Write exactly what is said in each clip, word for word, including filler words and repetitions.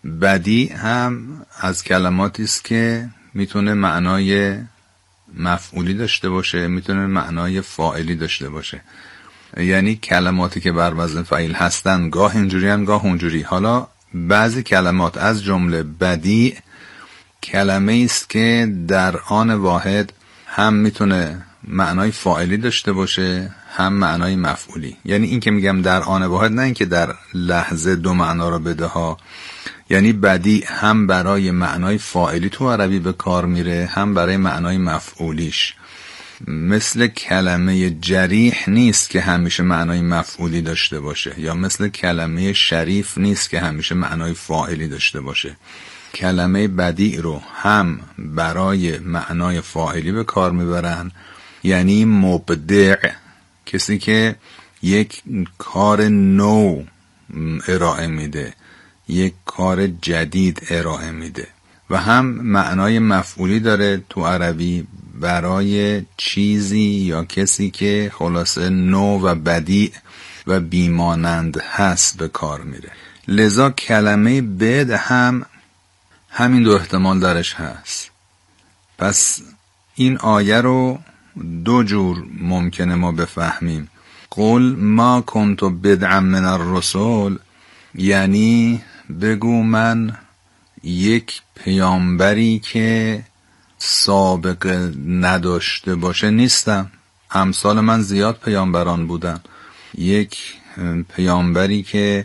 بدیع هم از کلماتی است که میتونه معنای مفعولی داشته باشه، میتونه معنای فاعلی داشته باشه. یعنی کلماتی که بر وزن فعیل هستن گاه اینجوری هم گاه اونجوری. حالا بعضی کلمات از جمله بدیع کلمه است که در آن واحد هم میتونه معنای فاعلی داشته باشه هم معنای مفعولی. یعنی این که میگم در آن واحد، نه این که در لحظه دو معنا رو بده ها. یعنی بدیع هم برای معنای فاعلی تو عربی به کار میره هم برای معنای مفعولیش. مثل کلمه جریح نیست که همیشه معنای مفعولی داشته باشه، یا مثل کلمه شریف نیست که همیشه معنای فاعلی داشته باشه. کلمه بدیع رو هم برای معنای فاعلی به کار میبرن، یعنی مبدع، کسی که یک کار نو ارائه میده، یک کار جدید ارائه میده. و هم معنای مفعولی داره تو عربی برای چیزی یا کسی که خلاصه نو و بدیع و بیمانند هست به کار میره. لذا کلمه بد هم همین دو احتمال درش هست. پس این آیه رو دو جور ممکنه ما بفهمیم. قل ما کنت بدعا من الرسول، یعنی بگو من یک پیامبری که سابقه نداشته باشه نیستم. امثال من زیاد پیامبران بودن. یک پیامبری که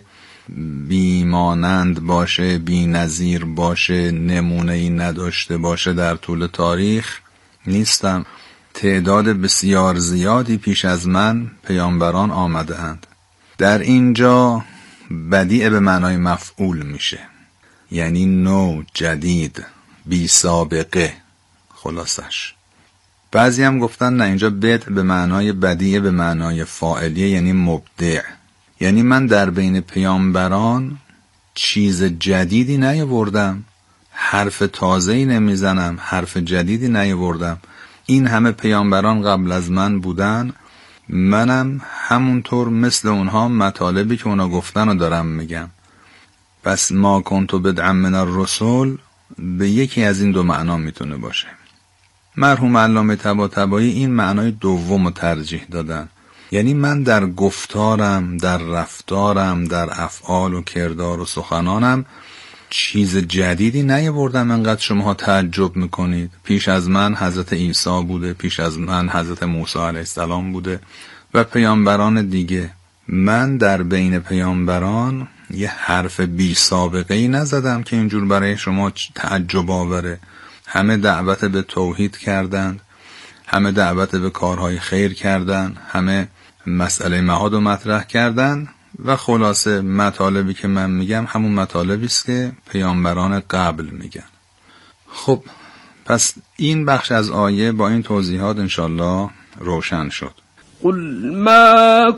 بیمانند باشه، بی نظیر باشه، نمونه‌ای نداشته باشه در طول تاریخ نیستم. تعداد بسیار زیادی پیش از من پیامبران آمده اند. در اینجا بدیع به معنای مفعول میشه، یعنی نو، جدید، بی سابقه خلاصش. بعضی هم گفتن نه، اینجا بد به معنای بدیع به معنای فاعلیه، یعنی مبدع. یعنی من در بین پیامبران چیز جدیدی نیاوردم، حرف تازه‌ای نمیزنم، حرف جدیدی نیاوردم. این همه پیامبران قبل از من بودن، منم همونطور مثل اونها مطالبی که اونا گفتن رو دارم میگم. پس ما کنت بدعا من الرسول به یکی از این دو معنا میتونه باشه. مرحوم علامه طباطبایی این معنای دوم رو ترجیح دادن، یعنی من در گفتارم، در رفتارم، در افعال و کردار و سخنانم چیز جدیدی نیاوردم انقدر شماها تعجب میکنید. پیش از من حضرت عیسی بوده، پیش از من حضرت موسی علیه السلام بوده و پیامبران دیگه. من در بین پیامبران یه حرف بی سابقه ای نزدم که اینجور برای شما تعجب آوره. همه دعوت به توحید کردند، همه دعوت به کارهای خیر کردند، همه مسئله معاد رو مطرح کردند و خلاصه مطالبی که من میگم همون مطالبی است که پیامبران قبل میگن. خب پس این بخش از آیه با این توضیحات انشالله روشن شد. قل ما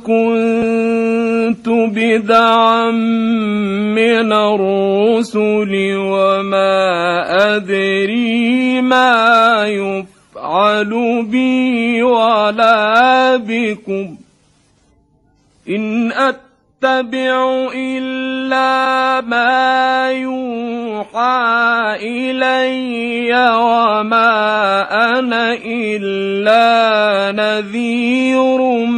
كنت بدعا من الرسل وما أدري ما يفعل بي ولا بكم إن أتبع إلا ما يوحى إلي وما أنا إلا نذير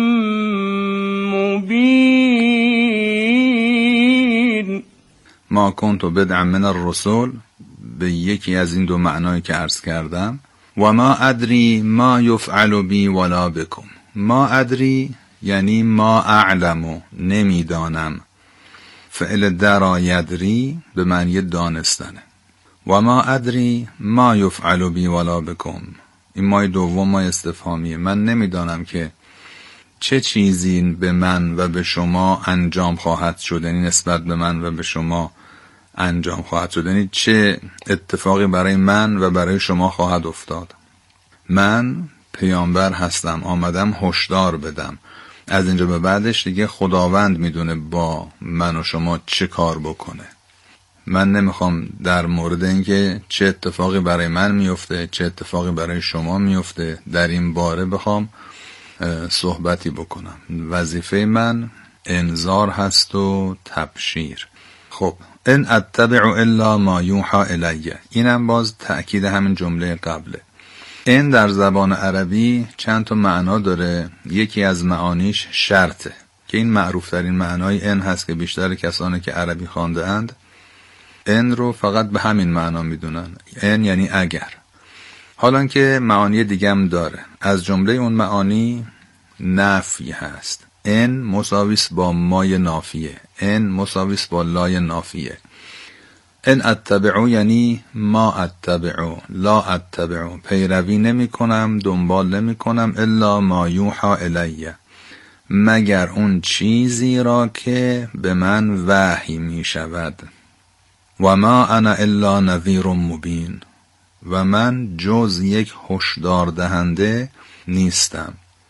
مبين. ما كنت بدعا من الرسول به یکی از این دو معنایی که عرض کردم. و ما ادری ما یفعل بی ولا بکم. ما ادری یعنی ما اعلمو، نمیدانم. فعل درا یدری به معنی دانستنه. و ما ادری ما یفعل بی ولا بکم، این مای دوم مای استفهامیه. من نمیدانم که چه چیزی به من و به شما انجام خواهد شد، یعنی نسبت به من و به شما انجام خواهد شد، یعنی چه اتفاقی برای من و برای شما خواهد افتاد. من پیامبر هستم، آمدم هشدار بدم. از اینجا به بعدش دیگه خداوند میدونه با من و شما چه کار بکنه. من نمیخوام در مورد اینکه چه اتفاقی برای من میفته، چه اتفاقی برای شما میفته در این باره بخوام صحبتی بکنم. وظیفه من انذار هست و تبشیر. خب ان اتبع الا ما یوحى الی. اینم باز تأکید همین جمله قبله. این در زبان عربی چند تا معنا داره. یکی از معانیش شرطه که این معروف ترین معنای ان هست که بیشتر کسانی که عربی خوانده اند ان رو فقط به همین معنا میدونن. ان یعنی اگر. حالا که معانی دیگه هم داره. از جمله اون معانی نفی هست. ان مساویس با مای نافیه، ان مساویس با لای نافیه. ان اتبعو یعنی ما اتبعو، لا اتبعو، پیروی نمی کنم، دنبال نمی کنم، الا ما یوحى الی، مگر اون چیزی را که به من وحی می شود. و ما انا الا نذیر مبین، و من جز یک هشدار دهنده نیستم.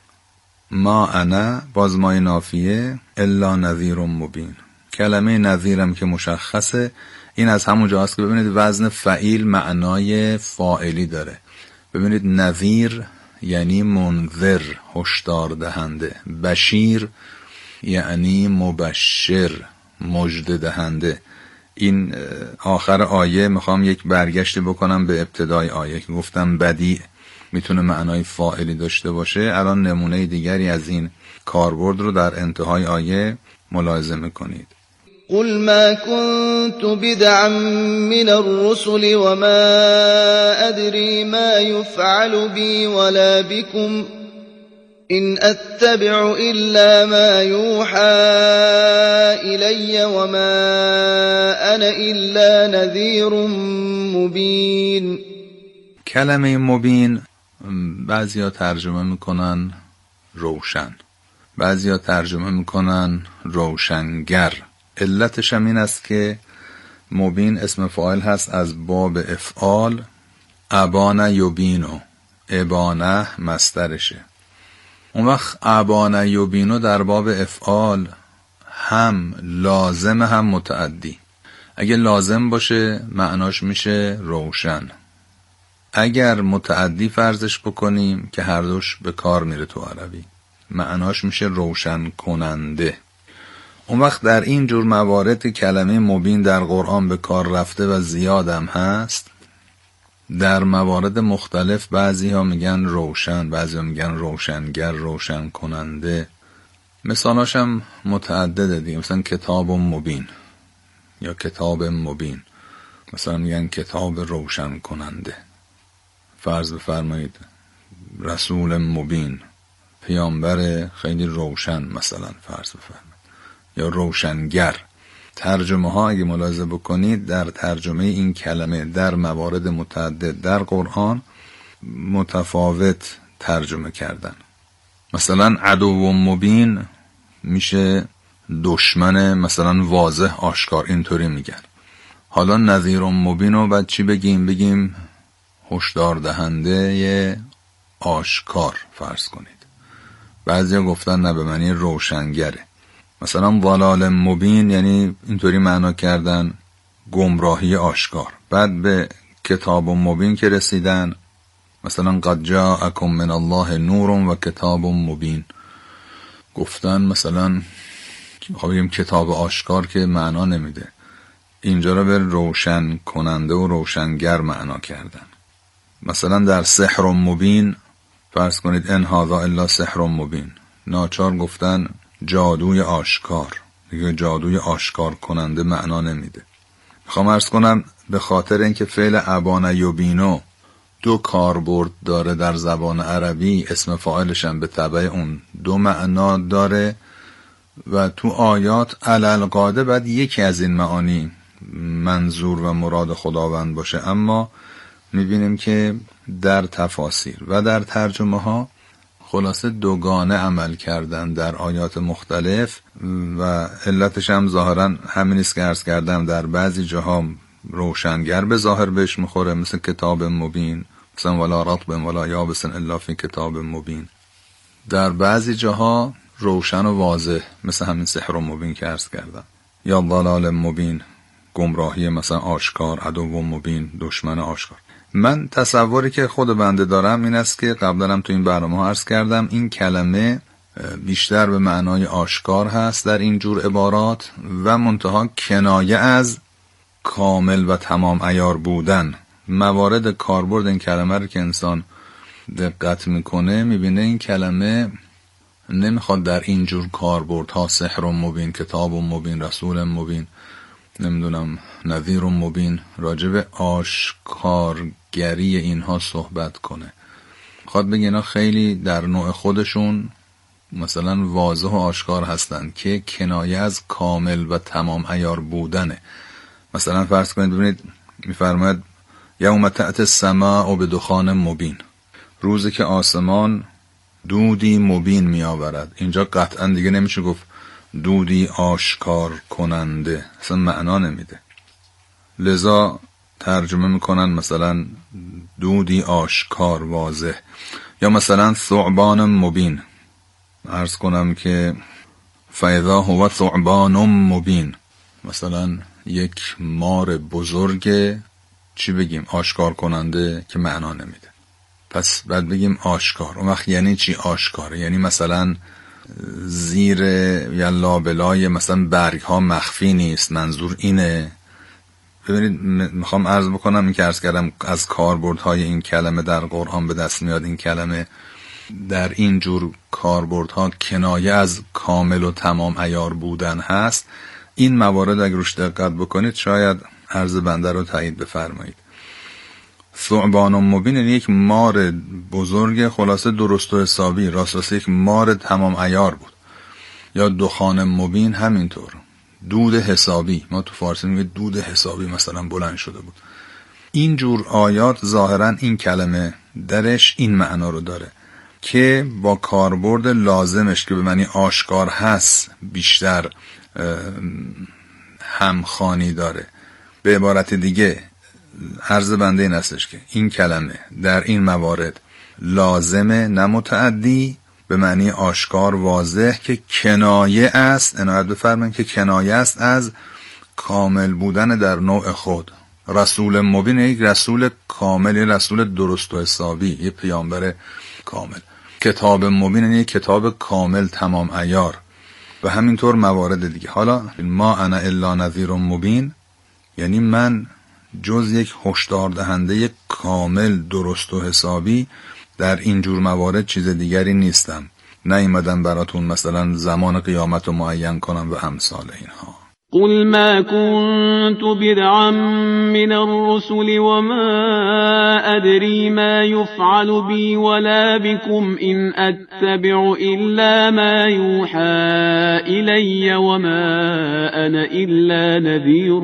ما انا باز مای نافیه، الا نذیر مبین. کلمه نذیرم که مشخصه. این از همون جاست که ببینید وزن فعیل معنای فاعلی داره. ببینید نذیر یعنی منذر، هشدار دهنده. بشیر یعنی مبشر، مژده دهنده. این آخر آیه میخوام یک برگشتی بکنم به ابتدای آیه که گفتم بدیع میتونه معنای فاعلی داشته باشه. الان نمونه دیگری از این کاربرد رو در انتهای آیه ملاحظه میکنید. قل ما كنت بدعا من الرسل وما أدري ما يفعل بي ولا بكم إن أتبع إلا ما يوحى إلي وما أنا إلا نذير مبين. کلمه مبین بعضیا ترجمه میکنن روشن، بعضیا ترجمه میکنن روشنگر. علتش هم این است که مبین اسم فاعل هست از باب افعال، ابانه یبینو، ابانه مصدرشه. اون وقت ابانه یبینو در باب افعال هم لازم هم متعدی. اگه لازم باشه معناش میشه روشن. اگر متعدی فرضش بکنیم که هر دوش به کار میره تو عربی، معناش میشه روشن کننده. اون وقت در این جور موارد کلمه مبین در قرآن به کار رفته و زیادم هست. در موارد مختلف بعضی ها میگن روشن، بعضی ها میگن روشنگر، روشن کننده. مثالاش هم متعدده دیگه. مثلا کتاب مبین یا کتاب مبین، مثلا میگن کتاب روشن کننده. فرض بفرمایید رسول مبین، پیامبر خیلی روشن مثلا فرض بفرمایید، یا روشنگر. ترجمه ها اگه ملاحظه بکنید در ترجمه این کلمه در موارد متعدد در قرآن متفاوت ترجمه کردن. مثلا عدو مبین میشه دشمن مثلا واضح آشکار، اینطوری میگن. حالا نذیر مبین رو بعد چی بگیم؟ بگیم هشدار دهنده آشکار فرض کنید. بعضیا گفتن نه، به معنی روشنگره. مثلا ضلال مبین یعنی اینطوری معنا کردن گمراهی آشکار. بعد به کتاب مبین که رسیدن مثلا قد جاءکم من الله نور و کتاب مبین، گفتن مثلا خب بگیم کتاب آشکار که معنا نمیده، اینجا رو به روشن کننده و روشنگر معنا کردن. مثلا در سحر مبین فرض کنید ان هذا الا سحر مبین، ناچار گفتن جادوی آشکار، دیگه جادوی آشکار کننده معنا نمیده. میخوام عرض کنم به خاطر اینکه فعل ابانه یبینو دو کاربرد داره در زبان عربی، اسم فاعلش هم به تبع اون دو معنا داره و تو آیات علالقاعده باید یکی از این معانی منظور و مراد خداوند باشه، اما میبینیم که در تفاسیر و در ترجمه ها خلاصه دوگانه عمل کردن در آیات مختلف و علتش هم ظاهرا همین است که عرض کردم. در بعضی جاها روشنگر به ظاهر بهش میخوره، مثل کتاب مبین، مثلا ولا رطب ولا یابس الا فی کتاب مبین. در بعضی جاها روشن و واضح، مثل همین سحر مبین که عرض کردم، یا ضلال مبین، گمراهی مثلا آشکار، عدو مبین، دشمن آشکار. من تصوری که خود بنده دارم این است که قبلا هم تو این برنامه ها عرض کردم این کلمه بیشتر به معنای آشکار هست در این جور عبارات و منتها کنایه از کامل و تمام عیار بودن. موارد کاربرد این کلمه رو که انسان دقت میکنه میبینه این کلمه نمیخواد در اینجور کاربردها سحر مبین، کتاب مبین، رسول مبین، نمیدونم نذیر مبین، راجب آشکارگری اینها صحبت کنه. خواهد بگه اینا خیلی در نوع خودشون مثلا واضح و آشکار هستند که کنایه از کامل و تمام عیار بودنه. مثلا فرض کنید ببینید میفرماید یوم تأتی السماء بدخان مبین، روزی که آسمان دودی مبین می آورد. اینجا قطعا دیگه نمیشه گفت دودی آشکار کننده، اصلا معنا نمیده. لذا ترجمه میکنن مثلا دودی آشکار واضح، یا مثلا ثعبان مبین. عرض کنم که فاذا هو ثعبان مبین، مثلا یک مار بزرگ چی بگیم آشکار کننده که معنا نمیده. پس بعد بگیم آشکار. اون وقت یعنی چی آشکار؟ یعنی مثلا زیر یا لابلای مثلا برگ ها مخفی نیست، منظور اینه. ببینید میخوام عرض بکنم این که عرض کردم از کاربردهای این کلمه در قرآن به دست میاد. این کلمه در این جور کاربردها کنایه از کامل و تمام عیار بودن هست. این موارد اگر روش دقت بکنید شاید عرض بنده رو تایید بفرمایید. ثعبان مبین یعنی یک مار بزرگ خلاصه درست و حسابی، راست یک مار تمام عیار بود. یا دخان مبین همینطور، دود حسابی. ما تو فارسی میگیم دود حسابی مثلا بلند شده بود. این جور آیات ظاهرا این کلمه درش این معنا رو داره که با کاربرد لازمش که به معنی آشکار هست بیشتر همخوانی داره. به عبارت دیگه عرض بنده این هستش که این کلمه در این موارد لازمه نه متعدی، به معنی آشکار واضح که کنایه است. عنایت بفرمایید که کنایه است از کامل بودن در نوع خود. رسول مبین یک رسول کامل، رسول درست و حسابی، یک پیامبر کامل. کتاب مبین یک کتاب کامل تمام عیار و همینطور موارد دیگه. حالا ما انا الا نذیر مبین یعنی من جز یک هشدار دهنده کامل درست و حسابی در این جور موارد چیز دیگری نیستم. نیومدم براتون مثلا زمان قیامت رو معین کنم و امثال اینها. قل ما كنت بدعا من الرسل وما أدري ما يفعل بي ولا بكم إن أتبع إلا ما يوحى إلي وما أنا إلا نذير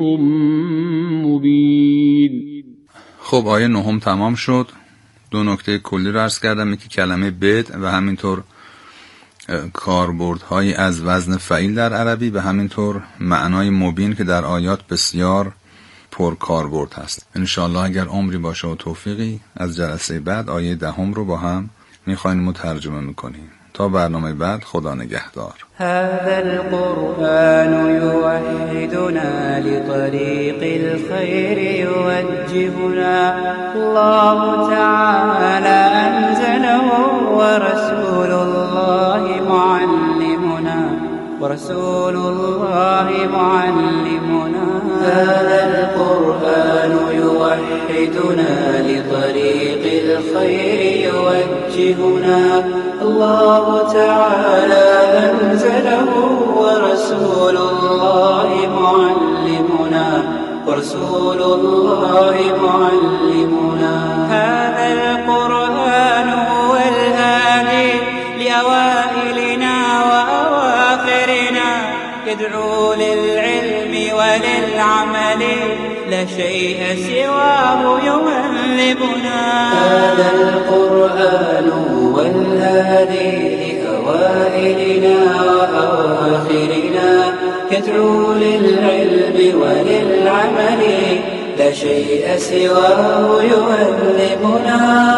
مبين. خب آیه نهم تمام شد. دو نکته کلی رو عرض کردم، یکی کلمه بدع و همینطور کاربردهای از وزن فعیل در عربی و همینطور معنای مبین که در آیات بسیار پر کاربرد هست. انشاءالله اگر عمری باشه و توفیقی از جلسه بعد آیه دهم رو با هم میخوایم مترجمه میکنیم. تا برنامه بعد خدا نگهدار. هذا القرآن يوحدنا لطريق الخير يوجهنا الله تعالى أنزله ورسول الله معلمنا ورسول الله معلمنا. هذا القرآن يوحدنا لطريق الخير يوجهنا الله تعالى أنزله ورسول الله معلمنا ورسول الله معلمنا. هذا القرآن هو الهادي لأوائلنا وأواخرنا يدعو للعلم وللعمل لا شيء سواه يهذبنا. هذا القرآن هو الهادي لأوائلنا وأواخرنا يدعو للعلم وللعمل لا شيء سواه يهذبنا.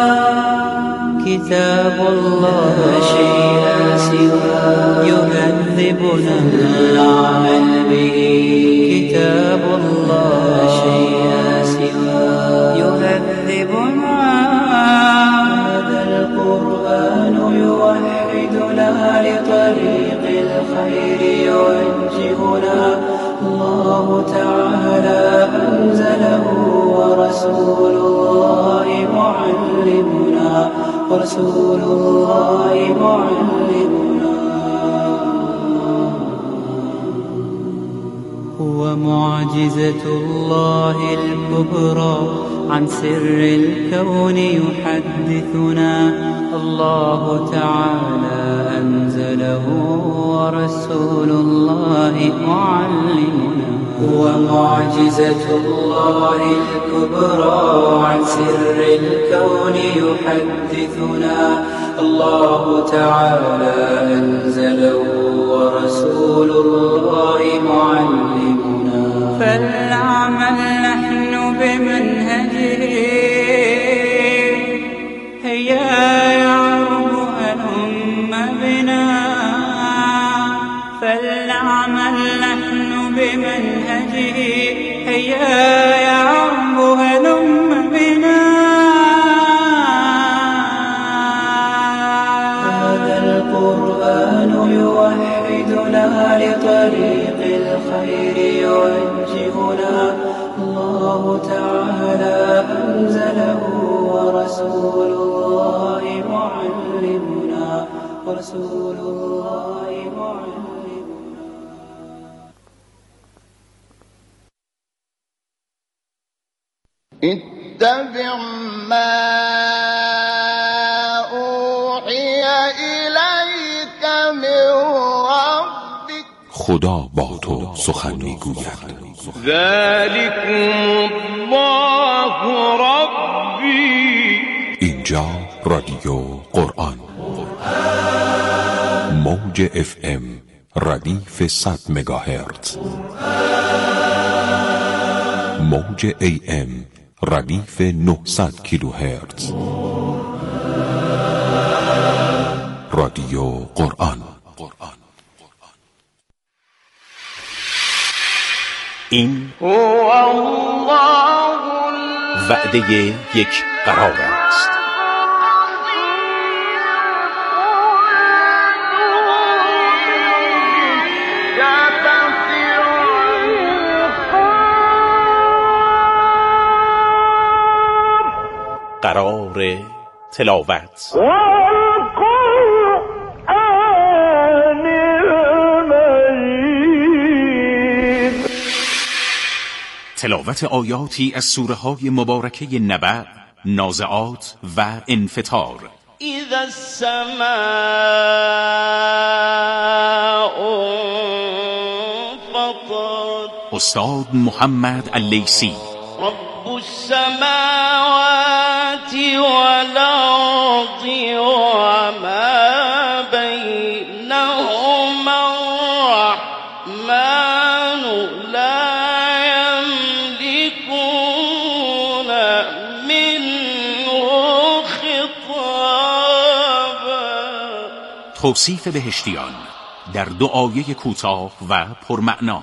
كتاب الله لا شيء سواه يهذبنا العمل به. كتاب الله لا شيء سواه يهذبنا. هذا القرآن يوحدنا لطريق الخير يوجهنا الله تعالى ورسول الله معلمنا ورسول الله معلمنا هو معجزة الله الكبرى عن سر الكون يحدثنا الله تعالى أنزله ورسول الله معلمنا هو معجزة الله الكبرى عن سر الكون يحدثنا الله تعالى أنزله ورسول الله معلمنا فلنعمل نحن بمنهجه هيا يعرب هلم بنا فلنعمل نحن بمنهجه هيا يعرب هلم بنا هذا القرآن يوحدنا لطريق الخير يوجهنا الله تعالى أنزله ورسول الله معلمنا ورسول الله معلمنا اتبع ما أوحي إليك من ربك خدا با تو سخن میگوید. ذلكم الله ربی. اینجا رادیو قرآن موج اف ام ردیف صد مگاهرتز، موج ای ام ردیف نهصد کیلوهرتز. رادیو قرآن. این هو الله وعده یک قرار است. قرار تلاوت تلاوت آیاتی از سوره های مبارکه نبأ، نازعات و انفطار. اذا السماء انفطرت. استاد محمد اللیثی. رب السماوات والارض وما بينهما الرحمن لا يملكون منه خطابا. توصیف بهشتیان در دو آیه کوتاه و پرمعنا.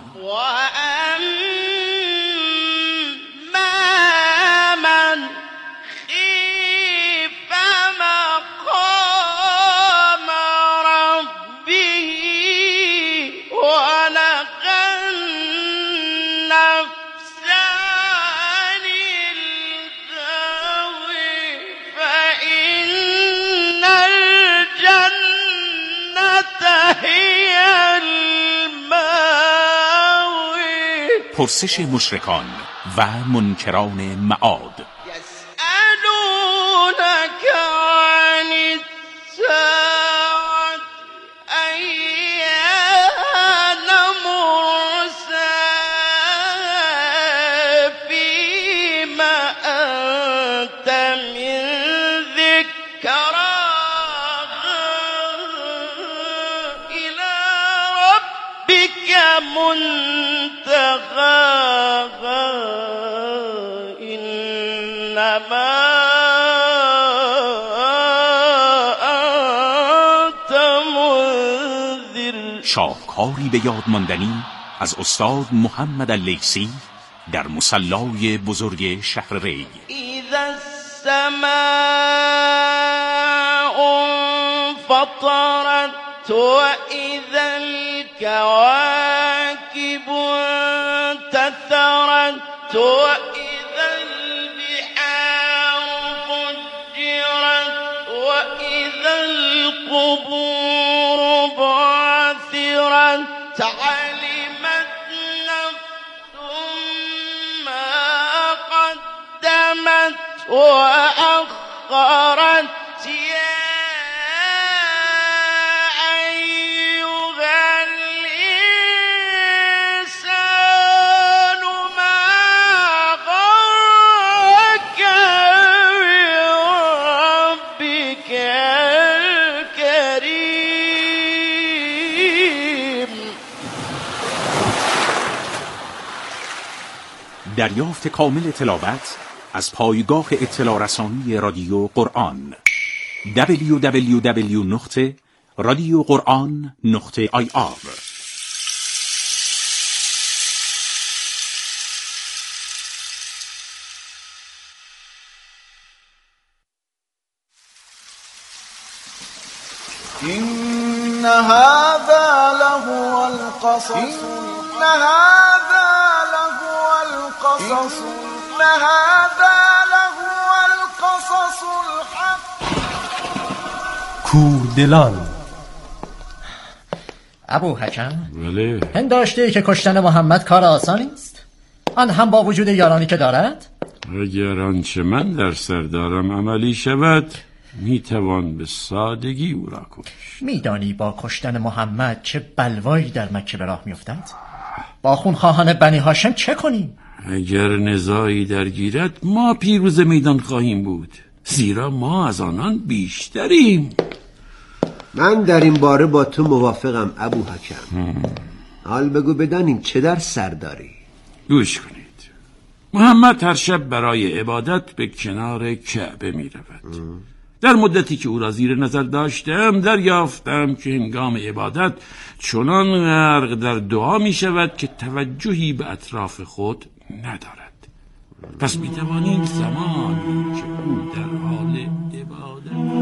پرسش مشرکان و منکران معاد. يسألونك عن الساعة أيان مرساها فيما أنت من ذكراها إلى ربك منتهاها إنما أنت منذر. شاهکاری به یاد ماندنی از استاد محمد اللیثی در مصلای بزرگ شهر ری. اذا السماء انفطرت واذا الكواكب انتثرت واذا البحار وأخرت دریافت کامل تلاوت از پایگاه اطلاع رسانی رادیو قرآن دبلیو دبلیو دبلیو نقطه رادیو قرآن نقطه آی آر. إن هذا لهو القصص إن هذا لهو القصص إن هذا لهو القصص الحق. کوردلان. ابو حکم بله. پنداشته که کشتن محمد کار آسانی است، آن هم با وجود یارانی که دارد؟ اگر آنچه من در سر دارم عملی شود میتوان به سادگی او را کشت. میدانی با کشتن محمد چه بلوایی در مکه به راه میافتد؟ با خونخواهان بنی هاشم چه کنیم؟ اگر نزاعی درگیرد ما پیروز میدان خواهیم بود، زیرا ما از آنان بیشتریم. من در این باره با تو موافقم ابو حکم. حال بگو بدانیم چه در سر داری. گوش کنید. محمد هر شب برای عبادت به کنار کعبه می رود. در مدتی که او را زیر نظر داشتم دریافتم که هنگام عبادت چنان غرق در دعا می شود که توجهی به اطراف خود ندارد. پس می توانیم زمانی که او در حال عبادت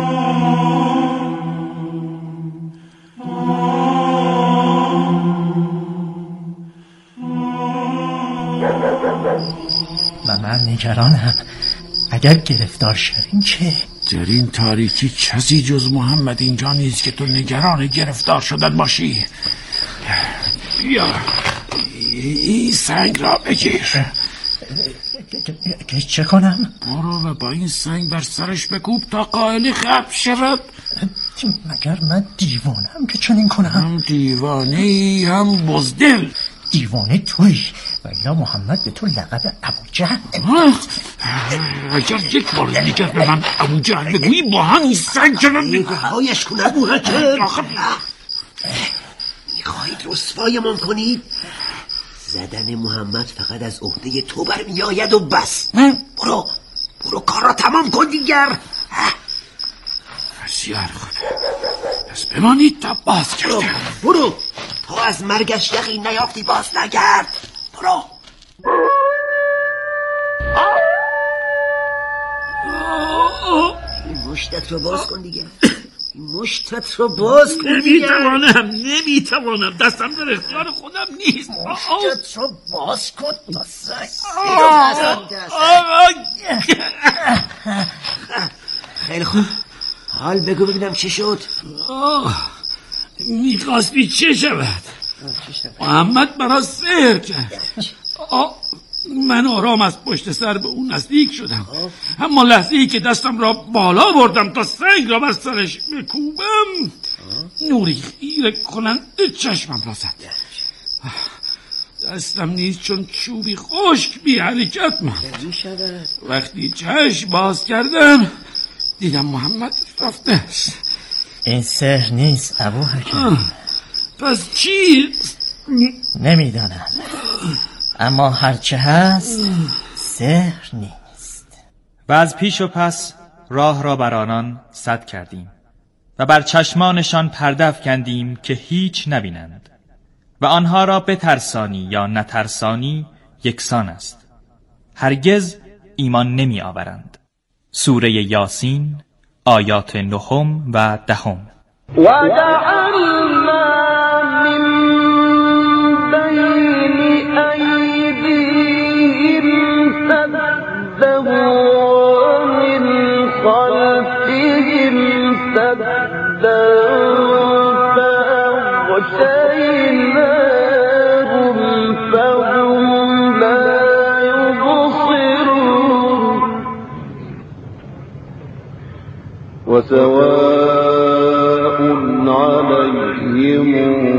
و من نگرانم اگر گرفتار شویم چه؟ در این تاریکی کسی جز محمد اینجا نیست که تو نگران گرفتار شدن باشی. بیا این سنگ را بگیر. چه کنم؟ برو و با این سنگ بر سرش بکوب تا قائل خب شود. مگر من دیوانم که چنین کنم؟ هم دیوانه هم بزدل. دیوانه توی و الا محمد به تو لقب ابو جهل. اگر یک بار دیگر به من ابو جهل بگویی با همین سنگ کنم هایش کن ابو حکم. میخواهید رسوایمان کنید؟ زدن محمد فقط از عهده تو برمی آید و بس. برو برو کار را تمام کن دیگر. بسیار خوب، پس بمانید تا باز کردم. برو تا از مرگش یقین نیافتی باز نگرد. برو. این مشتت رو باز کن دیگر. این مشتت رو باز کن دیگر. نمیتوانم نمیتوانم دستم در اختیار خودم نیست. مشتت رو باز کن تا سنگ. خیلی خوب، حال بگو ببینم چی شد. میخواستی چه شود؟ محمد مرا سحر کرد. من آرام از پشت سر به اون نزدیک شدم، اما لحظه ای که دستم را بالا بردم تا سنگ را بر سرش بکوبم نوری خیره کننده چشمم را زد. دستم نیز چون چوبی خشک بی حرکت ماند. وقتی چشم باز کردم دیدم محمد رفته است. این سحر نیست ابو حکم. پس چی؟ نمیدانم، اما هرچه هست سحر نیست. و از پیش و پس راه را بر آنان سد کردیم و بر چشمانشان پرده افکندیم که هیچ نبینند و آنها را بترسانی یا نترسانی یکسان است، هرگز ایمان نمی آورند. سوره یاسین آیات نهم و دهم. وجعلنا من بين أيديهم سدا ومن خلفهم سدا فأغشيناهم فهم لا يبصرون. وسواء عليهم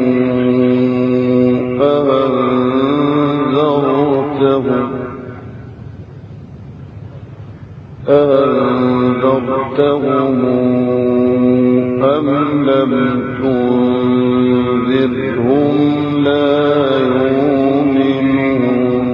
أنذرتهم أنذرتهم أم لم تنذرهم لا يؤمنون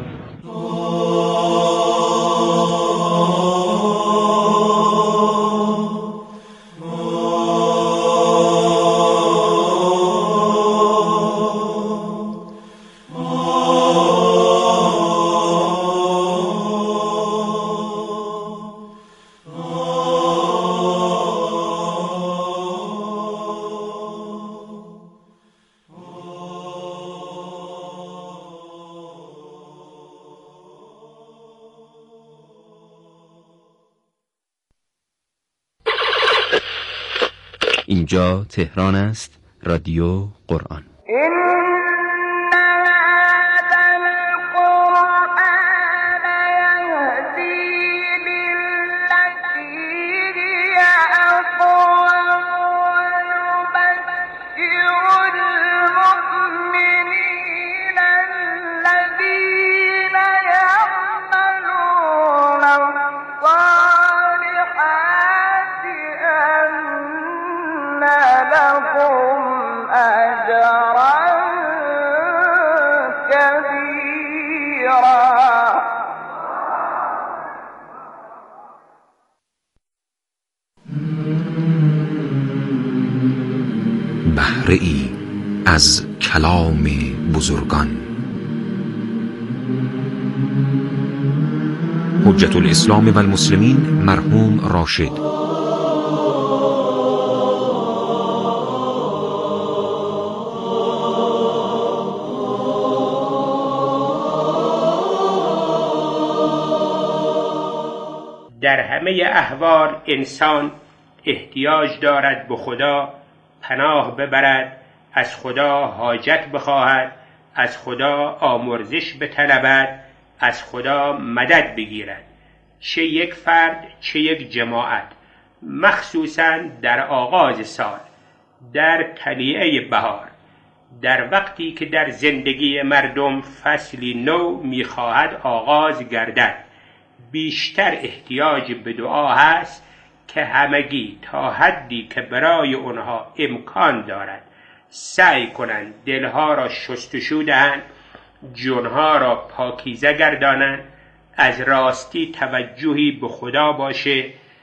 اینجا تهران است، رادیو قرآن. بهره‌ای از کلام بزرگان. حجت الاسلام و المسلمین مرحوم راشد. در همه احوال انسان احتیاج دارد به خدا پناه ببرد، از خدا حاجت بخواهد، از خدا آمرزش بطلبد، از خدا مدد بگیرد. چه یک فرد چه یک جماعت، مخصوصاً در آغاز سال، در طلیعه بهار، در وقتی که در زندگی مردم فصلی نو میخواهد آغاز گردد، بیشتر احتیاج به دعا هست که همگی تا حدی که برای اونها امکان دارد سعی کنند دلها را شستشو دهند، جونها را پاکیزه گردانند، از راستی توجهی به خدا باشه،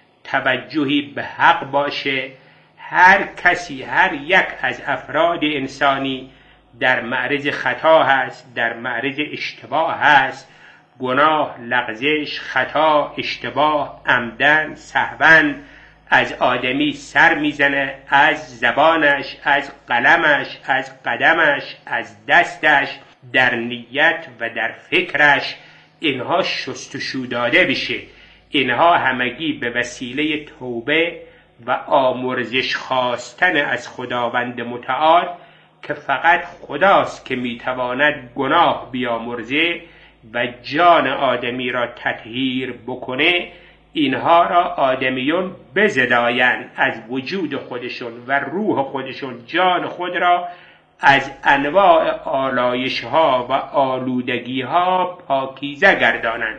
توجهی به حق باشه. هر کسی، هر یک از افراد انسانی در معرض خطا هست، در معرض اشتباه هست، گناه، لغزش، خطا، اشتباه، عمدن، سهوا از آدمی سر میزنه، از زبانش، از قلمش، از قدمش، از دستش، در نیت و در فکرش اینها شستشو داده بشه. اینها همگی به وسیله توبه و آمرزش خواستن از خداوند متعال که فقط خداست که میتواند گناه بیامرزه و جان آدمی را تطهیر بکنه، اینها را آدمیون بزداین، از وجود خودشون و روح خودشون جان خود را از انواع آلایش ها و آلودگی ها پاکیزه گردانند،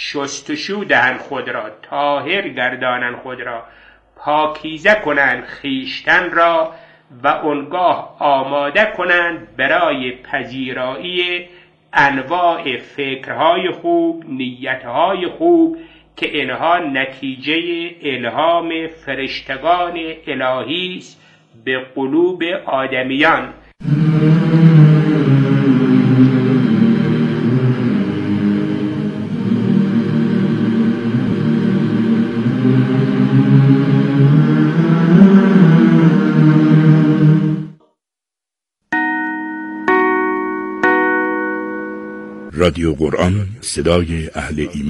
شستشو دهند خود را، طاهر گردانند خود را، پاکیزه کنند خیشتن را و اونگاه آماده کنند برای پذیرایی انواع فکرهای خوب، نیتهای خوب که اینها نتیجه الهام فرشتگان الهی است به قلوب آدمیان. رادیو قرآن، صدای اهل ایمان.